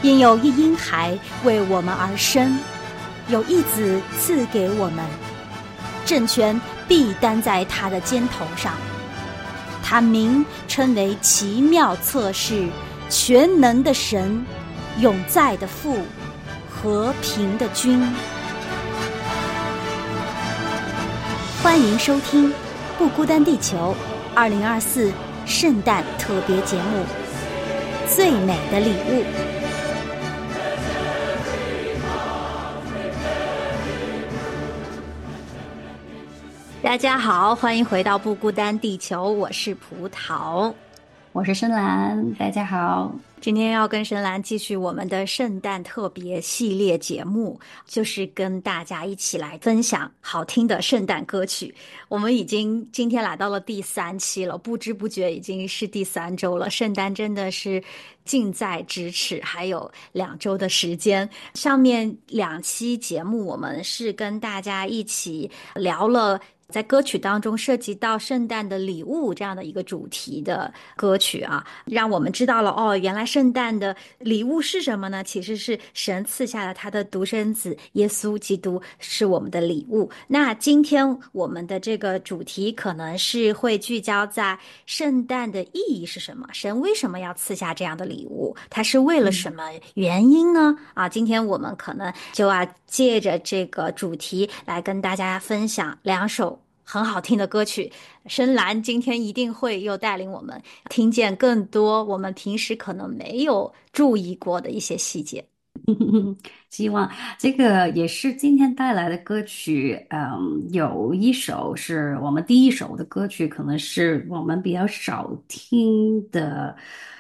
因有一婴孩为我们而生，有一子赐给我们，政权必担在他的肩头上。他名称为奇妙策士，全能的神，永在的父，和平的君。欢迎收听不孤单地球2024圣诞特别节目《最美的礼物》。大家好，欢迎回到不孤单地球，我是葡萄， 我是深蓝，大家好。 今天要跟深蓝继续我们的圣诞特别系列节目，就是跟大家一起来分享好听的圣诞歌曲。我们已经今天来到了第3期了，不知不觉已经是第3周了，圣诞真的是近在咫尺，还有2周的时间。上面2期节目我们是跟大家一起聊了在歌曲当中涉及到圣诞的礼物这样的一个主题的歌曲啊，让我们知道了原来圣诞的礼物是什么呢？其实是神赐下了他的独生子耶稣基督是我们的礼物。那今天我们的这个主题可能是会聚焦在圣诞的意义是什么？神为什么要赐下这样的礼物？他是为了什么原因呢？今天我们可能就要借着这个主题来跟大家分享2首很好听的歌曲。深蓝今天一定会又带领我们听见更多我们平时可能没有注意过的一些细节。 希望这个也是今天带来的歌曲，有一首是我们第一首的歌曲，可能是我们比较少听的，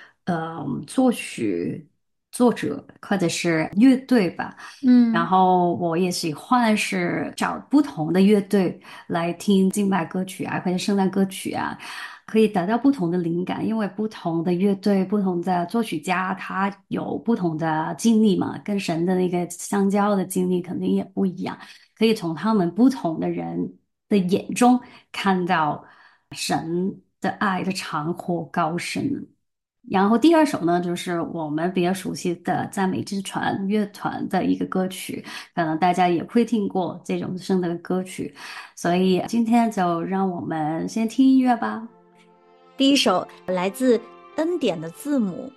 作者或者是乐队吧。然后我也喜欢是找不同的乐队来听敬拜歌曲啊，或者圣诞歌曲啊，可以得到不同的灵感，因为不同的乐队、不同的作曲家，他有不同的经历嘛，跟神的那个相交的经历肯定也不一样，可以从他们不同的人的眼中看到神的爱的长阔高深。然后第二首呢，就是我们比较熟悉的赞美之船乐团的一个歌曲，可能大家也会听过这种圣诞歌曲，所以今天就让我们先听音乐吧。 第一首来自恩典的字母。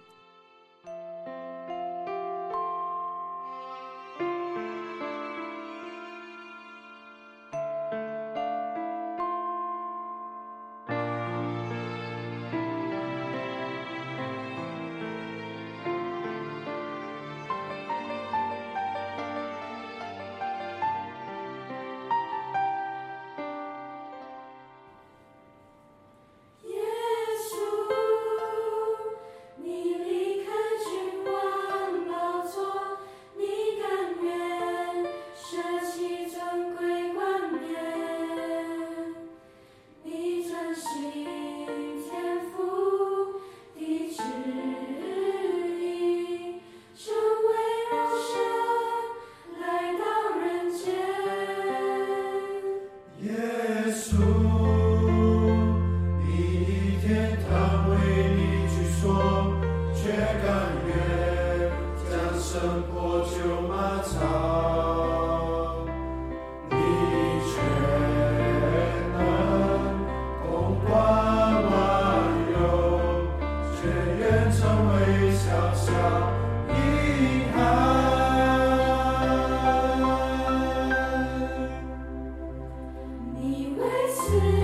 你为此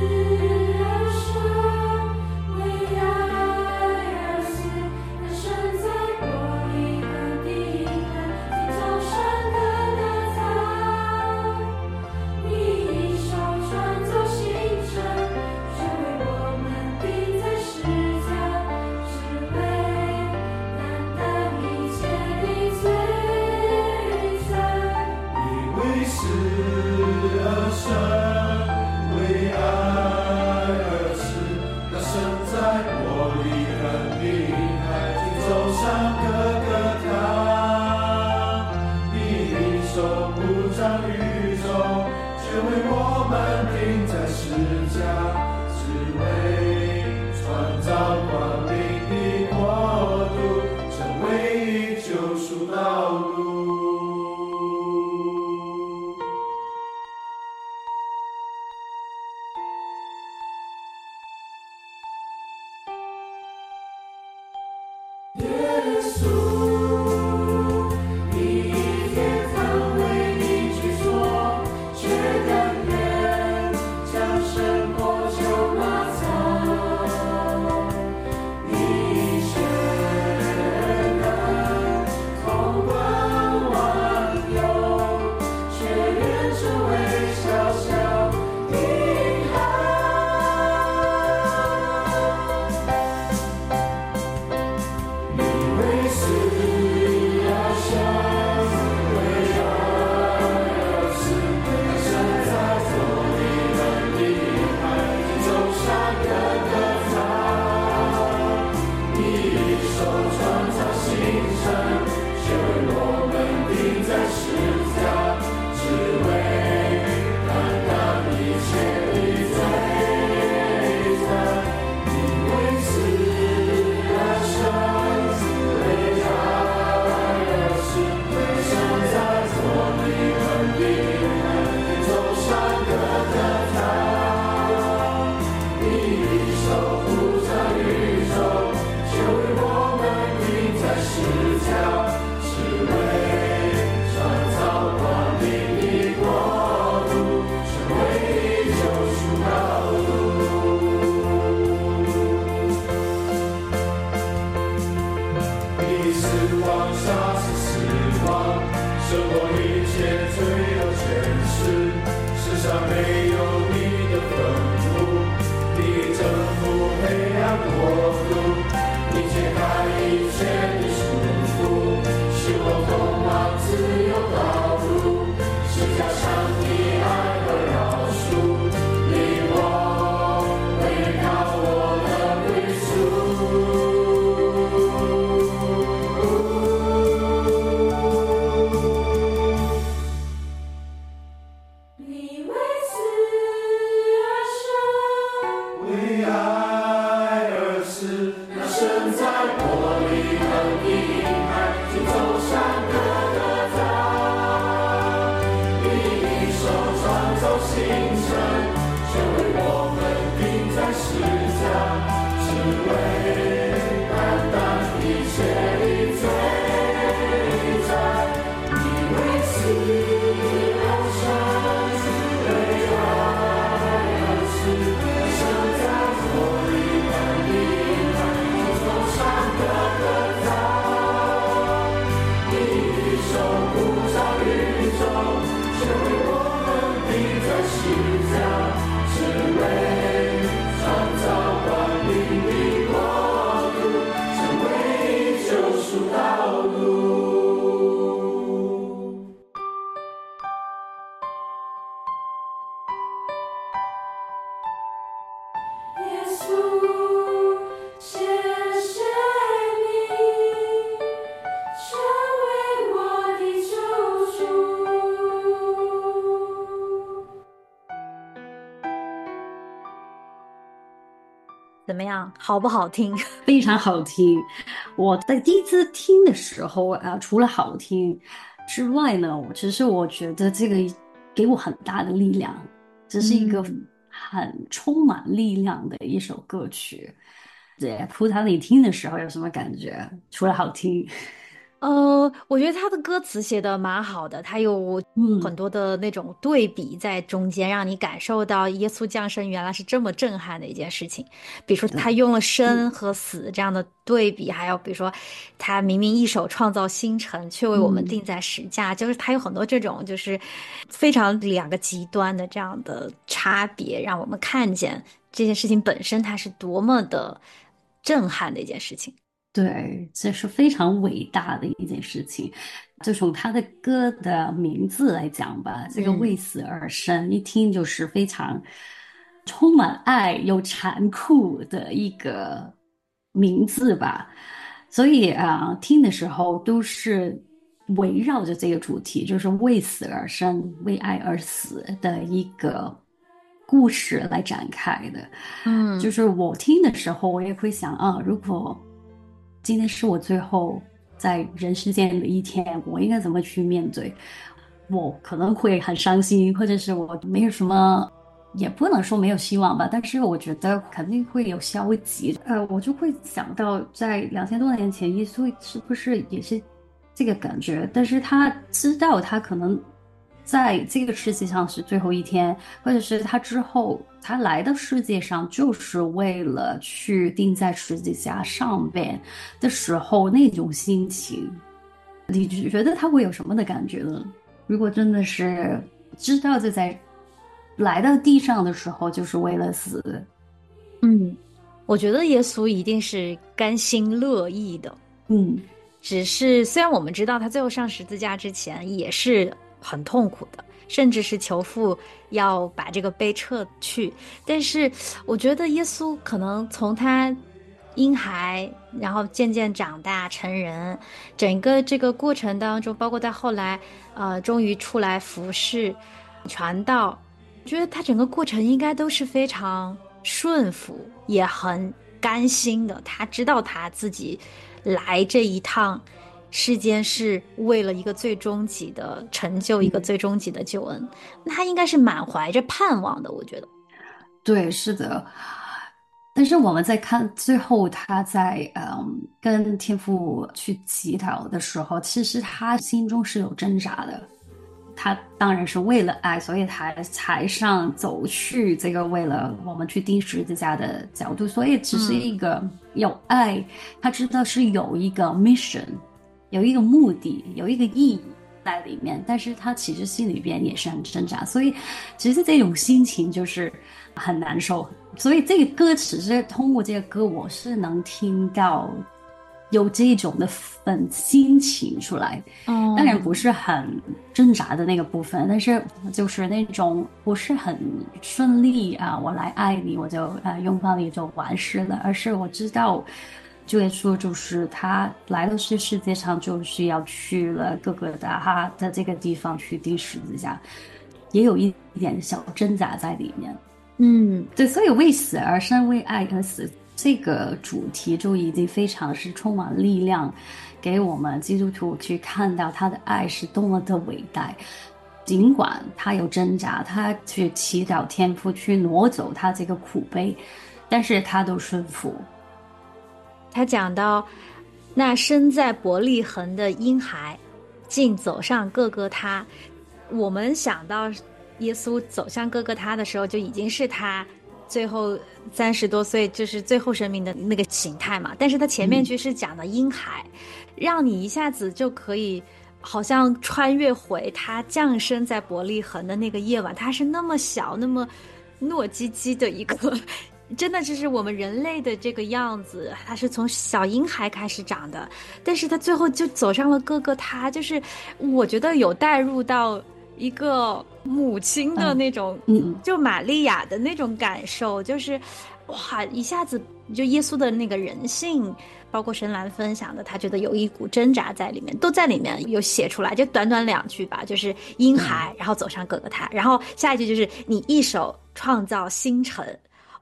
怎么样？好不好听？ 非常好听。我在第一次听的时候啊，除了好听之外呢，其实我觉得这个给我很大的力量，这是一个嗯。 很充满力量的一首歌曲。对，葡萄你听的时候有什么感觉？除了好听， 我觉得他的歌词写的蛮好的，他有很嗯， 多的那种对比在中间，让你感受到耶稣降生原来是这么震撼的一件事情。比如说，他对， 用了生嗯和死这样的对比，还有比如说，他明明一手创造星辰，却为我们嗯。 钉在石架，就是他有很多这种就是非常两个极端的这样的差别，让我们看见这件事情本身它是多么的震撼的一件事情。 对，这是非常伟大的一件事情。就从他的歌的名字来讲吧，这个为嗯。 死而生，一听就是非常充满爱又残酷的一个名字吧。所以啊，听的时候都是围绕着这个主题，就是为死而生、为爱而死的一个故事来展开的。就嗯。 是我听的时候，我也会想啊，如果今天是我最后在人世间的一天，我应该怎么去面对？我可能会很伤心，或者是我没有什么，也不能说没有希望吧，但是我觉得肯定会有消极。我就会想到，在2000多年前，耶稣是不是也是这个感觉？但是他知道他可能在这个世界上是最后一天，或者是他之后他来到世界上就是为了去钉在十字架上边的时候那种心情，你觉得他会有什么的感觉呢？如果真的是知道就在来到地上的时候就是为了死， 嗯，我觉得耶稣一定是甘心乐意的， 嗯， 只是虽然我们知道他最后上十字架之前也是很痛苦的，甚至是求父要把这个碑撤去，但是我觉得耶稣可能从他婴孩，然后渐渐长大成人，整个这个过程当中，包括到后来，终于出来服侍、传道，我觉得他整个过程应该都是非常顺服，也很甘心的。他知道他自己来这一趟世间是为了一个最终极的成就，一个最终极的救恩，那他应该是满怀着盼望的。我觉得， 对，是的。但是我们在看最后他在跟天父去祈祷的时候，其实他心中是有挣扎的。他当然是为了爱，所以他才上走去这个为了我们去钉十字架的角度，所以只是嗯一个有爱，他知道是有一个 mission，有一个目的，有一个意义在里面，但是他其实心里边也是很挣扎，所以其实这种心情就是很难受。所以这个歌词是通过这个歌，我是能听到有这种的心情出来。当然不嗯是很挣扎的那个部分，但是就是那种不是很顺利啊，我来爱你，我就拥抱你就完事了，而是我知道。就耶稣就是他来到这世界上，就是要去了各个的哈的这个地方去钉十字架，也有一点小挣扎在里面。 嗯。 对，所以为死而生，为爱而死，这个主题就已经非常是充满力量，给我们基督徒去看到他的爱是多么的伟大。尽管他有挣扎，他去祈祷天父去挪走他这个苦悲，但是他都顺服。 他讲到，那生在伯利恒的婴孩，竟走上各个他。我们想到耶稣走向各个他的时候，就已经是他最后30多岁，就是最后生命的那个形态嘛。但是他前面嗯， 句是讲的婴孩，让你一下子就可以好像穿越回他降生在伯利恒的那个夜晚，他是那么小，那么糯叽叽的一个。真的就是我们人类的这个样子，他是从小婴孩开始长的，但是他最后就走上了各个他，就是我觉得有带入到一个母亲的那种，就玛利亚的那种感受，就是哇，一下子就耶稣的那个人性，包括深蓝分享的，他觉得有一股挣扎在里面，都在里面有写出来，就短短2句吧，就是婴孩，然后走上各个他，然后下一句就是你一手创造星辰。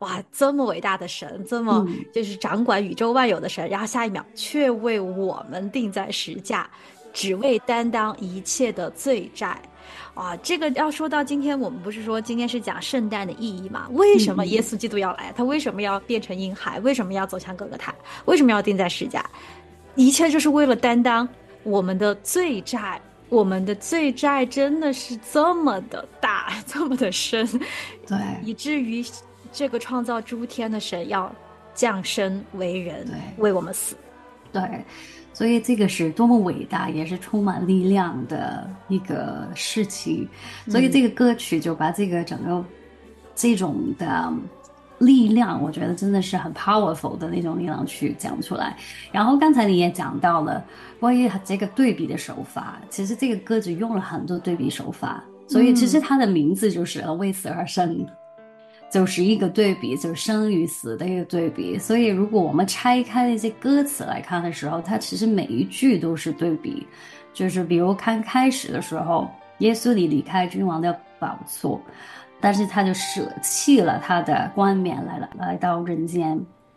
哇，这么伟大的神，这么就是掌管宇宙万有的神，然后下一秒却为我们钉在十架，只为担当一切的罪债。啊，这个要说到今天，我们不是说今天是讲圣诞的意义嘛？为什么耶稣基督要来？他为什么要变成婴孩？为什么要走向各个坛？为什么要钉在十架？一切就是为了担当我们的罪债。我们的罪债真的是这么的大，这么的深， 对， 以至于这个创造诸天的神要降生为人，为我们死。 对，所以这个是多么伟大，也是充满力量的一个事情。所以这个歌曲就把这个整个这种的力量，我觉得真的是很 powerful 的那种力量去讲出来。然后刚才你也讲到了关于这个对比的手法，其实这个歌曲用了很多对比手法，所以其实它的名字就是为死而生，就是一个对比，就是生与死的一个对比。所以如果我们拆开那些歌词来看的时候，它其实每一句都是对比。就是比如看开始的时候，耶稣你离开君王的宝座，但是他就舍弃了他的冠冕来到人间。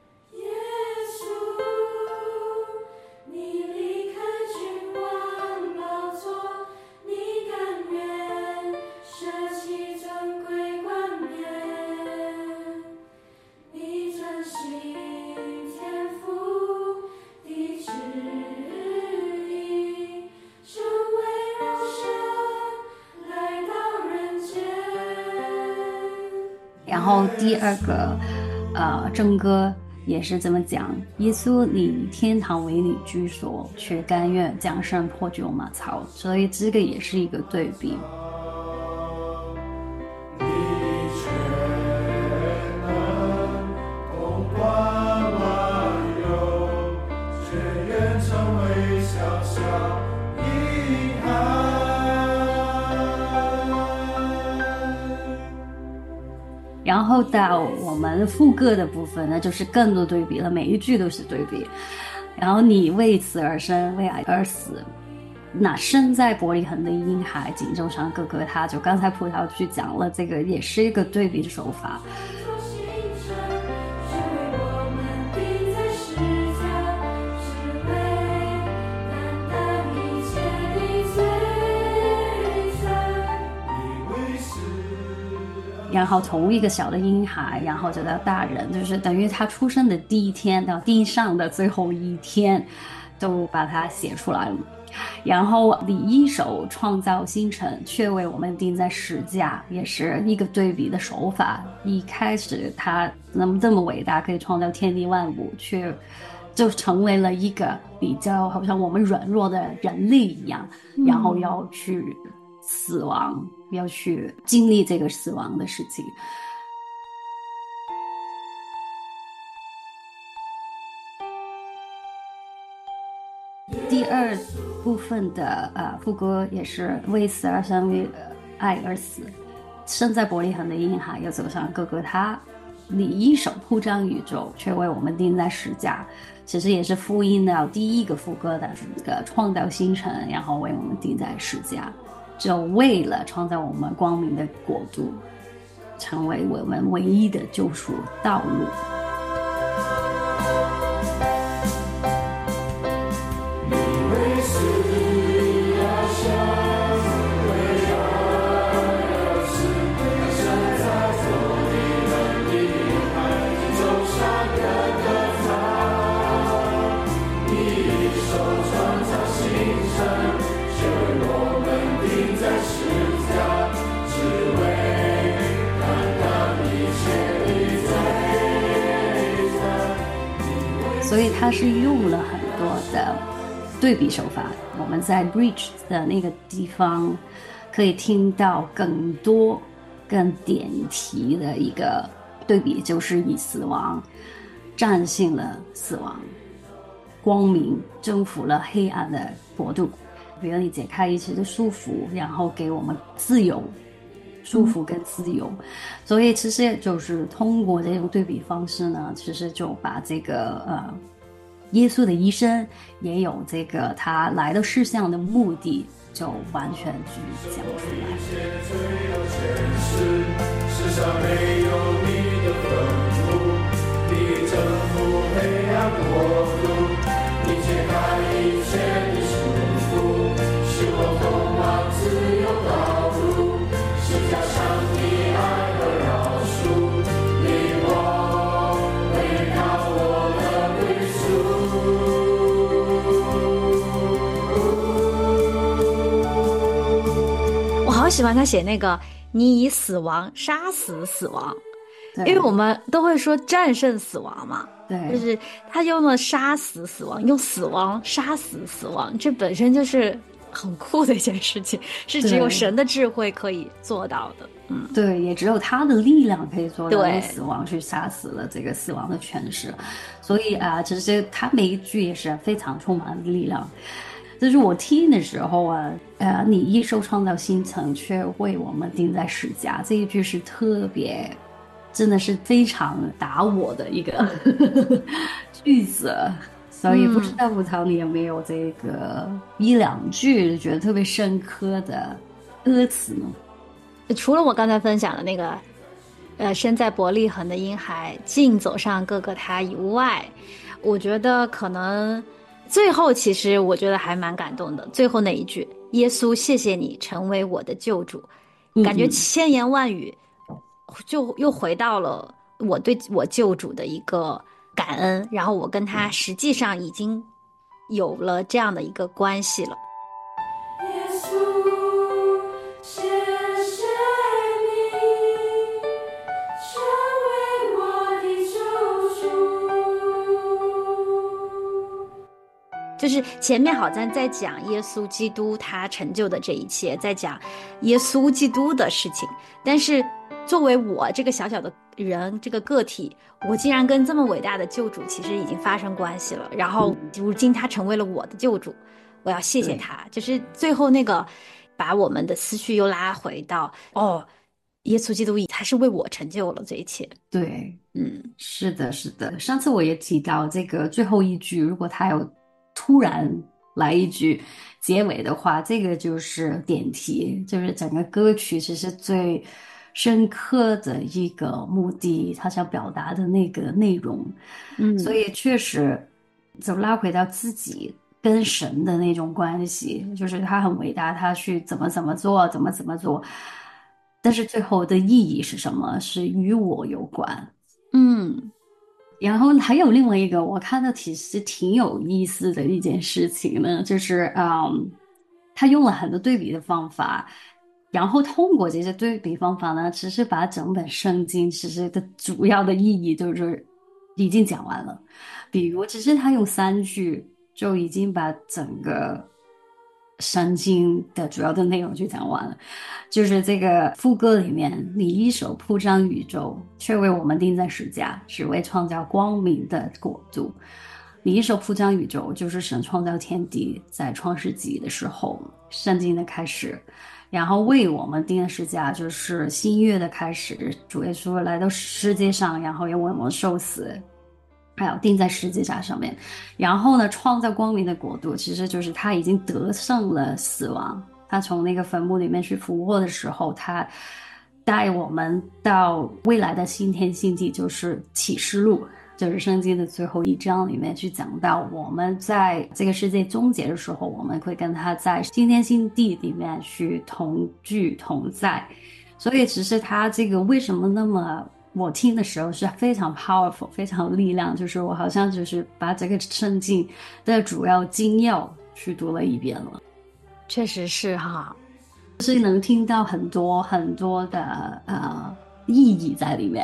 然后第二个正歌也是这么讲，耶稣你以天堂为你居所，却甘愿降生破旧马槽，所以这个也是一个对比。然后到我们副歌的部分呢，就是更多对比了，每一句都是对比。然后你为此而生，为爱而死，那生在伯利恒的婴孩，锦州上各个他，就刚才葡萄去讲了，这个也是一个对比的手法。然后从一个小的婴孩，然后就到大人，就是等于他出生的第一天到地上的最后一天，都把它写出来了。然后你一手创造星辰，却为我们钉在十架，也是一个对比的手法。一开始他这么伟大，可以创造天地万物，却就成为了一个比较好像我们软弱的人类一样，然后要去死亡，要去经历这个死亡的事情。第二部分的副歌也是为死而生，为爱而死，生在伯利恒的婴孩又走上各个他，你一手铺张宇宙，却为我们钉在十架。其实也是呼应到第一个副歌的这个创造星辰，然后为我们钉在十架，就为了创造我们光明的国度，成为我们唯一的救赎道路。所以他是用了很多的对比手法，我们在 bridge 的那个地方可以听到更多更点题的一个对比，就是以死亡战胜了死亡，光明征服了黑暗的国度，比如你解开一切的束缚，然后给我们自由，束缚跟自由。所以其实就是通过这种对比方式呢，其实就把这个耶稣的一生也有这个他来到世上的目的就完全去讲出来。世上没有你的份喜欢他写那个你以死亡杀死死亡，因为我们都会说战胜死亡嘛， 对， 就是他用了杀死死亡，用死亡杀死死亡，这本身就是很酷的一件事情，是只有神的智慧可以做到的。 对，也只有他的力量可以做到用死亡去杀死了这个死亡的权势。所以其实他每一句也是非常充满力量。就是我听的时候你一手创造星辰，却为我们钉在十架，这一句是特别，真的是非常打我的一个句子。所以不知道葡萄你有没有这个一两句觉得特别深刻的歌词呢？ 除了我刚才分享的那个身在伯利恒的婴孩径走上各个他以外，我觉得可能最后其实我觉得还蛮感动的，最后那一句耶稣谢谢你成为我的救主，感觉千言万语就又回到了我对我救主的一个感恩，然后我跟他实际上已经有了这样的一个关系了。 耶稣谢谢你成为我的救主。 就是前面好像在讲耶稣基督他成就的这一切，在讲耶稣基督的事情，但是作为我这个小小的人，这个个体，我竟然跟这么伟大的救主其实已经发生关系了，然后如今他成为了我的救主，我要谢谢他。就是最后那个把我们的思绪又拉回到耶稣基督他是为我成就了这一切。 对，是的，是的。上次我也提到这个最后一句，如果他有突然来一句结尾的话，这个就是点题，就是整个歌曲其实最深刻的一个目的，他想表达的那个内容。所以确实就拉回到自己跟神的那种关系，就是他很伟大，他去怎么做，怎么做，但是最后的意义是什么？是与我有关。然后还有另外一个我看到其实挺有意思的一件事情呢，就是他用了很多对比的方法，然后通过这些对比方法呢，其实把整本圣经其实的主要的意义就是已经讲完了。比如其实他用3句就已经把整个圣经的主要的内容就讲完了。就是这个副歌里面，你一手铺张宇宙，却为我们钉在十架，只为创造光明的国度。你一手铺张宇宙，就是神创造天地，在创世纪的时候，圣经的开始。然后为我们钉的十架，就是新约的开始。主耶稣来到世界上，然后又为我们受死，还有钉在十字架上面。然后呢，创造光明的国度，其实就是他已经得胜了死亡。他从那个坟墓里面去复活的时候，他带我们到未来的新天新地，就是启示录，就是圣经的最后一章里面去讲到，我们在这个世界终结的时候，我们会跟他在新天新地里面去同居同在。所以其实他这个为什么那么，我听的时候是非常 powerful， 非常有力量，就是我好像就是把这个圣经的主要精要去读了一遍了。 确实是哈， 所以能听到很多很多的意义在里面。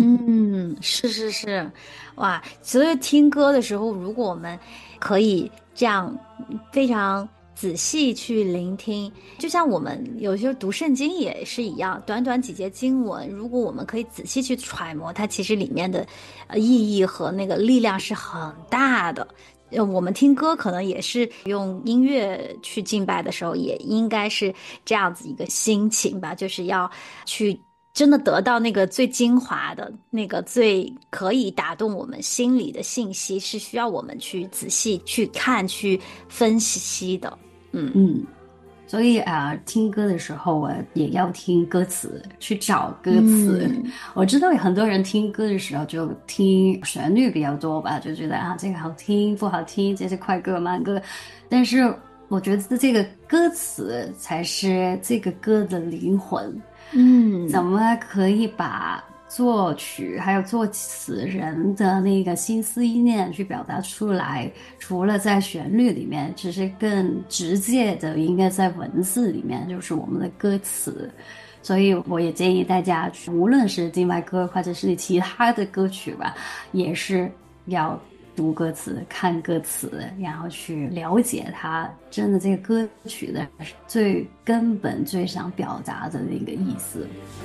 是，哇！所以听歌的时候，如果我们可以这样非常仔细去聆听，就像我们有时候读圣经也是一样，短短几节经文，如果我们可以仔细去揣摩它，其实里面的意义和那个力量是很大的。我们听歌可能也是用音乐去敬拜的时候，也应该是这样子一个心情吧，就是要去真的得到那个最精华的那个最可以打动我们心里的信息，是需要我们去仔细去看去分析的。 所以听歌的时候也要听歌词，去找歌词。我知道有很多人听歌的时候就听旋律比较多吧，就觉得这个好听不好听，这是快歌慢歌。但是我觉得这个歌词才是这个歌的灵魂。怎么可以把作曲还有作词人的那个心思意念去表达出来，除了在旋律里面，其实更直接的应该在文字里面，就是我们的歌词。所以我也建议大家，无论是敬拜歌或者是其他的歌曲吧，也是要读歌词、看歌词，然后去了解它真的这个歌曲的最根本、最想表达的那个意思。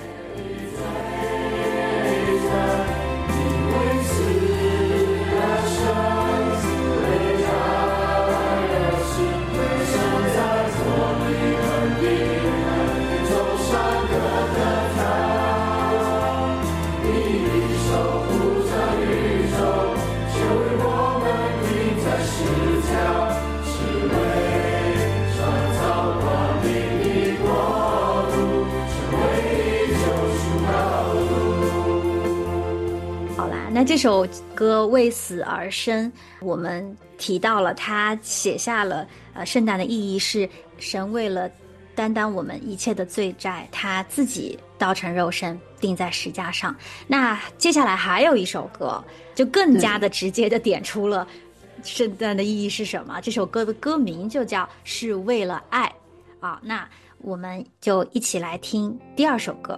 那这首歌《为死而生》，我们提到了他写下了圣诞的意义是神为了担当我们一切的罪债，他自己道成肉身钉在石架上。那接下来还有一首歌，就更加的直接的点出了圣诞的意义是什么。这首歌的歌名就叫是为了爱啊。那我们就一起来听第二首歌。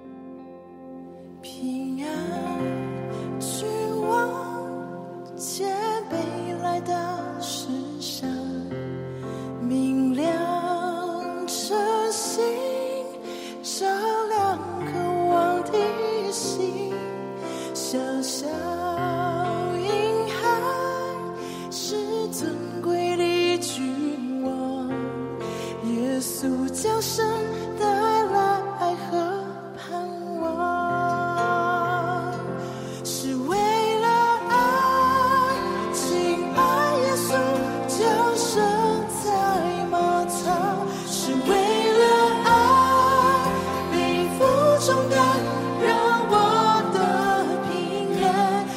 平安君王谦卑来到世上，明亮晨星照亮渴望的心，小小婴孩是尊贵的君王，耶稣降生带来爱和盼望，是为了爱，亲爱耶稣降生在马槽，是为了爱，背负重担，让我的平安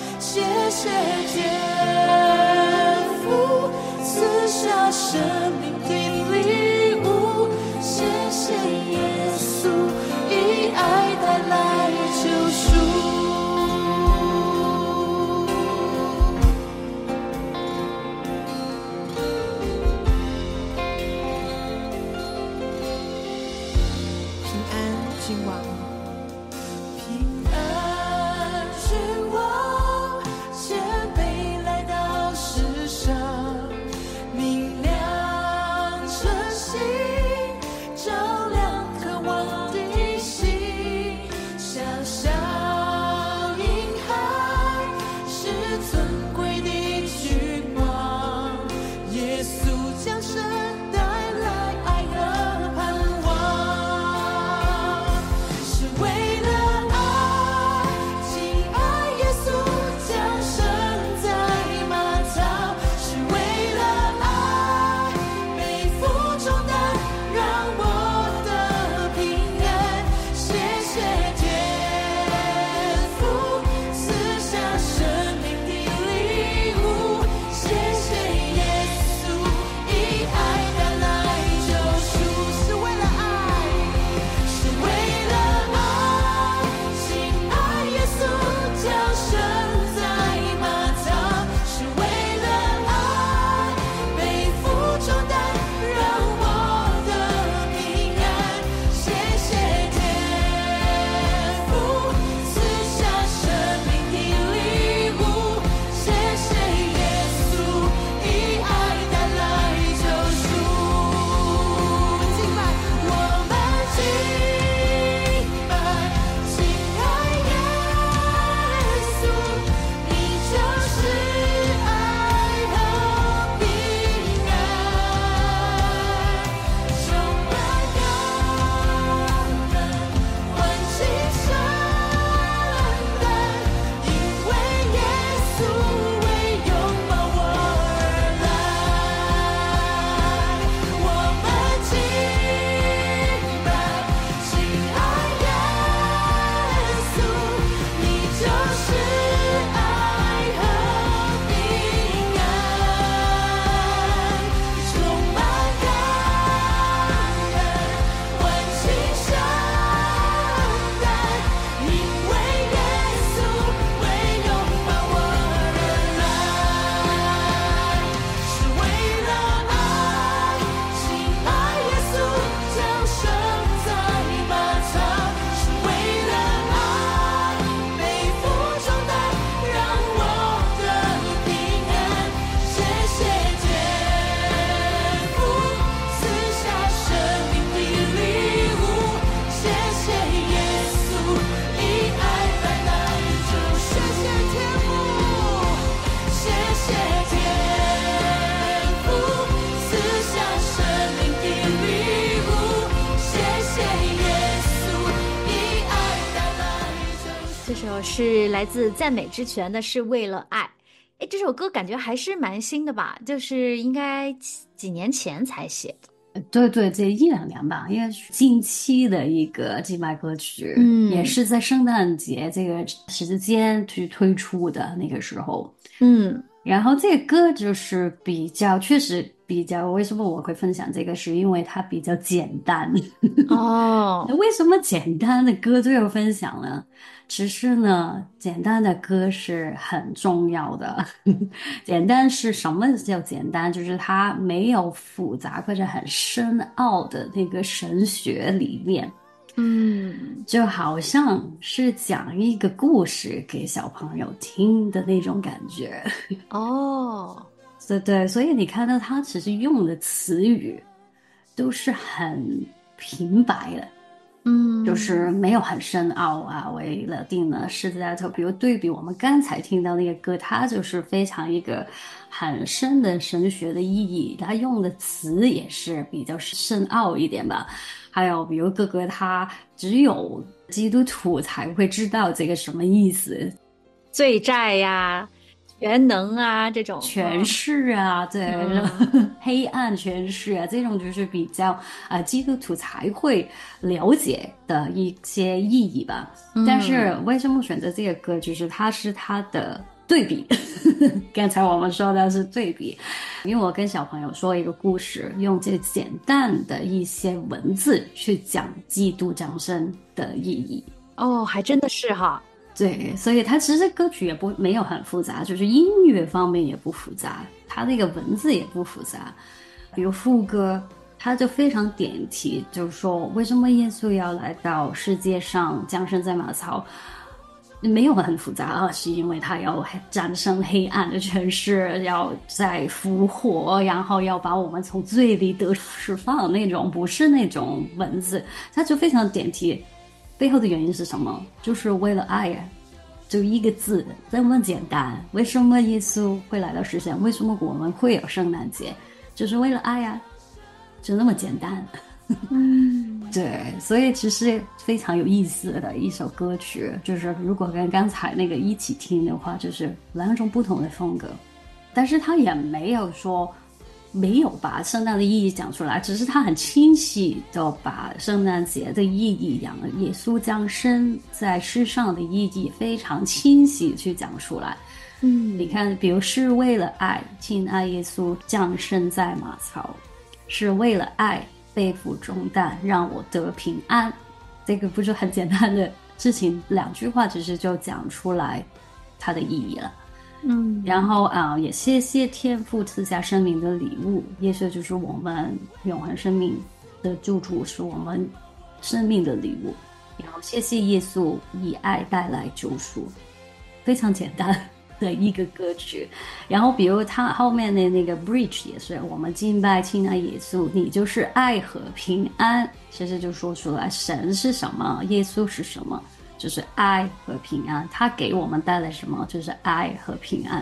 是来自赞美之泉的是为了爱。哎，这首歌感觉还是蛮新的吧，就是应该几年前才写的。 对对，这一两年吧，应该是近期的一个敬拜歌曲，也是在圣诞节这个时间去推出的那个时候。然后这个歌就是确实比较，为什么我会分享这个？是因为它比较简单。 哦， 为什么简单的歌就要分享呢？其实呢，简单的歌是很重要的。简单是什么叫简单？就是它没有复杂或者很深奥的那个神学理念。就好像是讲一个故事给小朋友听的那种感觉。 哦， 对，所以你看到他其实用的词语都是很平白的。就是没有很深奥啊，为了定了是在这，比如对比我们刚才听到那个歌，它就是非常一个很深的神学的意义，它用的词也是比较深奥一点吧。还有比如哥哥他只有基督徒才会知道这个什么意思， 罪债呀、全能啊这种权势啊，对，黑暗权势啊，这种就是比较基督徒才会了解的一些意义吧。但是为什么选择这个歌，就是它是它的对比。刚才我们说的是对比，因为我跟小朋友说一个故事，用这简单的一些文字去讲基督降生的意义。 哦，还真的是哈。 对，所以它其实歌曲也没有很复杂，就是音乐方面也不复杂，它那个文字也不复杂。比如副歌，它就非常点题，就是说为什么耶稣要来到世界上降生在马槽，没有很复杂啊，是因为他要战胜黑暗的权势，要再复活，然后要把我们从罪里得释放，那种不是那种文字，它就非常点题。背后的原因是什么？就是为了爱呀，就一个字，这么简单。为什么耶稣会来到世上？为什么我们会有圣诞节？就是为了爱呀，就那么简单。对，所以其实非常有意思的一首歌曲，就是如果跟刚才那个一起听的话，就是两种不同的风格，但是他也没有说没有把圣诞的意义讲出来，只是他很清晰的把圣诞节的意义，耶稣降生在世上的意义非常清晰去讲出来。你看，比如是为了爱，亲爱耶稣降生在马槽，是为了爱背负重担，让我得平安。这个不是很简单的事情，两句话其实就讲出来它的意义了。然后也谢谢天父赐下生命的礼物，耶稣就是我们永恒生命的救主，是我们生命的礼物。然后谢谢耶稣以爱带来救赎，非常简单的一个歌曲。然后比如他后面的那个 bridge 也是我们敬拜亲爱耶稣，你就是爱和平安，其实就说出来神是什么，耶稣是什么，就是爱和平安，他给我们带来什么，就是爱和平安。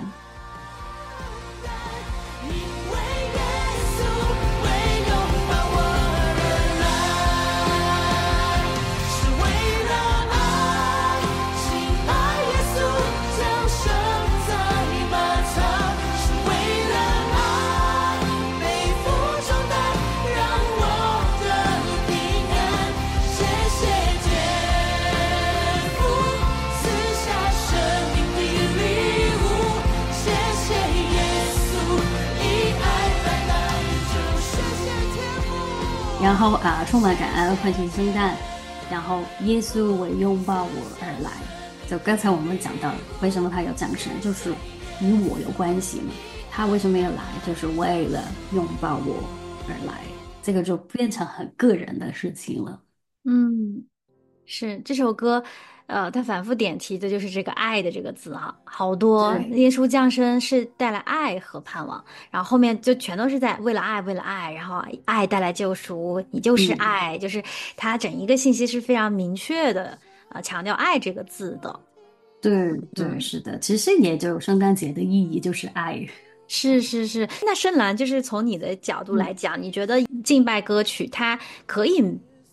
然后充满感恩，欢庆圣诞，然后耶稣为拥抱我而来。就刚才我们讲到，为什么他有降生，就是与我有关系嘛。他为什么要来，就是为了拥抱我而来。这个就变成很个人的事情了。 是这首歌，它反复点题的就是这个爱的这个字哈，好多耶稣降生是带来爱和盼望，然后后面就全都是在为了爱，为了爱，然后爱带来救赎，你就是爱，就是它整一个信息是非常明确的，强调爱这个字的。 对对，是的，其实也就圣诞节的意义就是爱。 是。那深蓝就是从你的角度来讲，你觉得敬拜歌曲它可以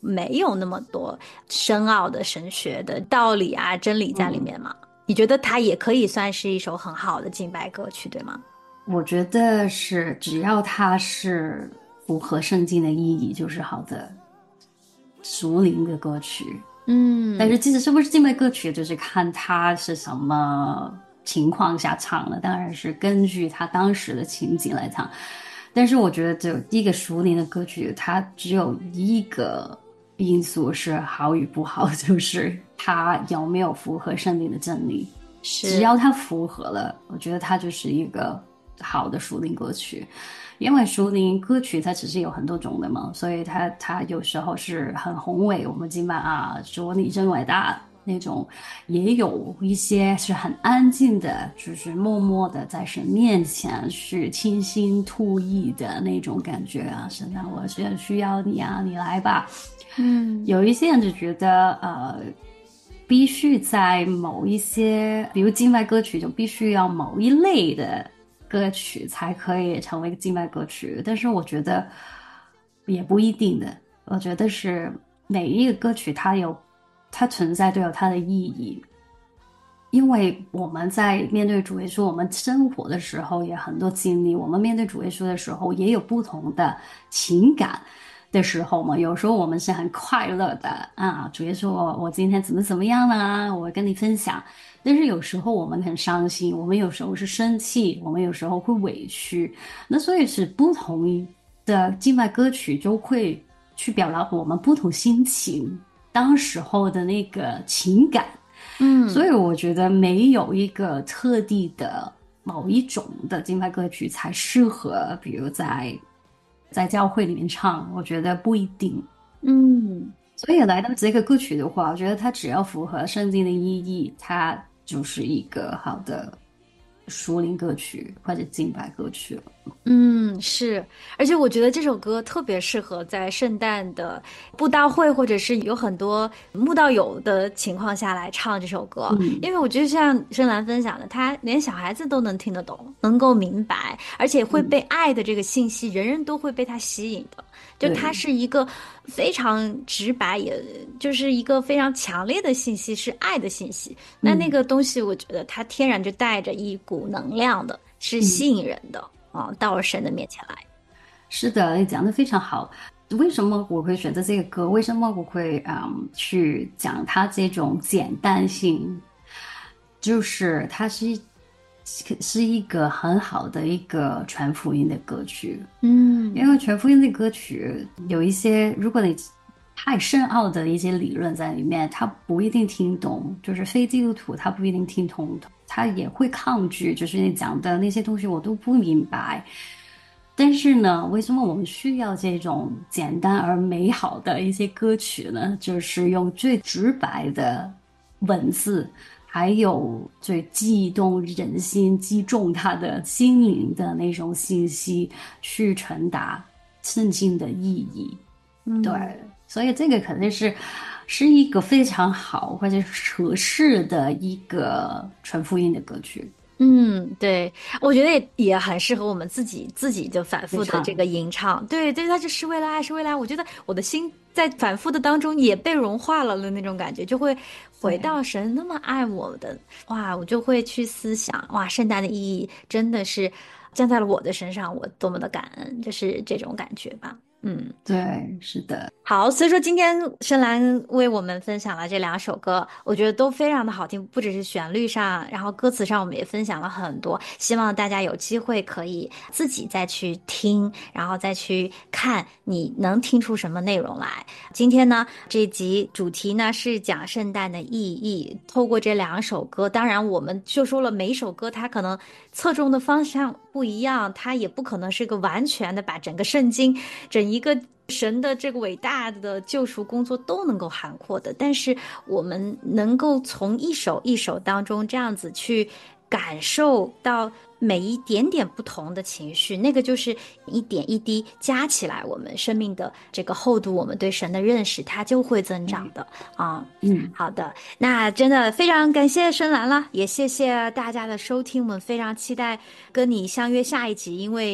没有那么多深奥的神学的道理啊、真理在里面嘛。你觉得它也可以算是一首很好的敬拜歌曲，对吗？ 我觉得是，只要它是符合圣经的意义，就是好的属灵的歌曲。但是即使是不是敬拜歌曲，就是看它是什么情况下唱的，当然是根据他当时的情景来唱。但是我觉得，就第一个属灵的歌曲，它只有一个因素是好与不好，就是它有没有符合圣经的真理。只要它符合了，我觉得它就是一个好的属灵歌曲。因为属灵歌曲它只是有很多种的嘛，所以它有时候是很宏伟，我们今晚啊说你真伟大那种，也有一些是很安静的，就是默默的在神面前是倾心吐意的那种感觉啊，神啊，我是需要你啊，你来吧。有一些人就觉得必须在某一些，比如敬拜歌曲，就必须要某一类的歌曲才可以成为敬拜歌曲，但是我觉得也不一定的。我觉得是每一个歌曲它存在都有它的意义，因为我们在面对主耶稣，我们生活的时候也很多经历，我们面对主耶稣的时候也有不同的情感的时候嘛，有时候我们是很快乐的啊，主耶稣我今天怎么样呢？我跟你分享。但是有时候我们很伤心，我们有时候是生气，我们有时候会委屈，那所以是不同的敬拜歌曲就会去表达我们不同心情当时候的那个情感。所以我觉得没有一个特地的某一种的敬拜歌曲才适合，比如在教会里面唱，我觉得不一定。所以来到这个歌曲的话，我觉得它只要符合圣经的意义，它就是一个好的属灵歌曲或者敬拜歌曲了。 是，而且我觉得这首歌特别适合在圣诞的布道会，或者是有很多慕道友的情况下来唱这首歌。因为我觉得像深蓝分享的，他连小孩子都能听得懂，能够明白，而且会被爱的这个信息，人人都会被他吸引的。就它是一个非常直白，也就是一个非常强烈的信息，是爱的信息。那个东西，我觉得它天然就带着一股能量的，是吸引人的到神的面前来。 是的，你讲得非常好。为什么我会选择这个歌？为什么我会去讲它这种简单性？就是它是一个很好的一个传福音的歌曲。因为传福音的歌曲有一些，如果你太深奥的一些理论在里面，他不一定听懂，就是非基督徒他不一定听懂，他也会抗拒，就是你讲的那些东西我都不明白。但是呢，为什么我们需要这种简单而美好的一些歌曲呢？就是用最直白的文字，还有最激动人心、击中他的心灵的那种信息，去传达圣经的意义。对，所以这个肯定是一个非常好或者合适的一个传福音的歌曲。 对，我觉得也很适合我们自己就反复的这个吟唱。对，它就是为了爱，是为了爱。我觉得我的心在反复的当中也被融化了的那种感觉，就会回到神那么爱我的，哇，我就会去思想，哇，圣诞的意义真的是降在了我的身上，我多么的感恩，就是这种感觉吧。 对，是的。 好，所以说今天深蓝为我们分享了这2首歌，我觉得都非常的好听，不只是旋律上，然后歌词上我们也分享了很多，希望大家有机会可以自己再去听，然后再去看你能听出什么内容来。今天呢，这一集主题呢是讲圣诞的意义，透过这2首歌，当然我们就说了每一首歌它可能侧重的方向不一样，它也不可能是个完全的把整个圣经整一个神的这个伟大的救赎工作都能够涵括的，但是我们能够从一首一首当中这样子去感受到每一点点不同的情绪，那个就是一点一滴加起来，我们生命的这个厚度，我们对神的认识它就会增长的好的，那真的非常感谢深蓝了，也谢谢大家的收听，我们非常期待跟你相约下一集，因为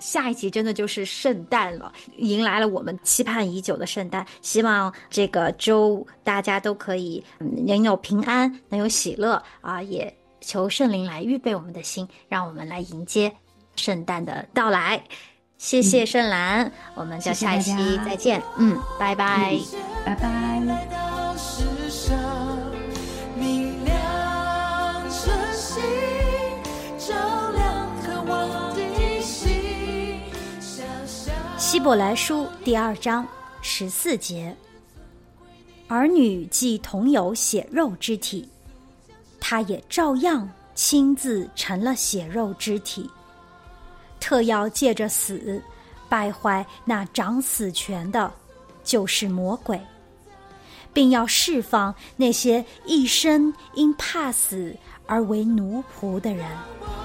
下一集真的就是圣诞了，迎来了我们期盼已久的圣诞。希望这个周大家都可以能有平安，能有喜乐啊！也求圣灵来预备我们的心，让我们来迎接圣诞的到来。谢谢圣兰，我们就下一期再见。拜拜， 拜拜。 希伯来书第2章14节，儿女既同有血肉之体，他也照样亲自成了血肉之体，特要借着死败坏那掌死权的，就是魔鬼，并要释放那些一生因怕死而为奴仆的人。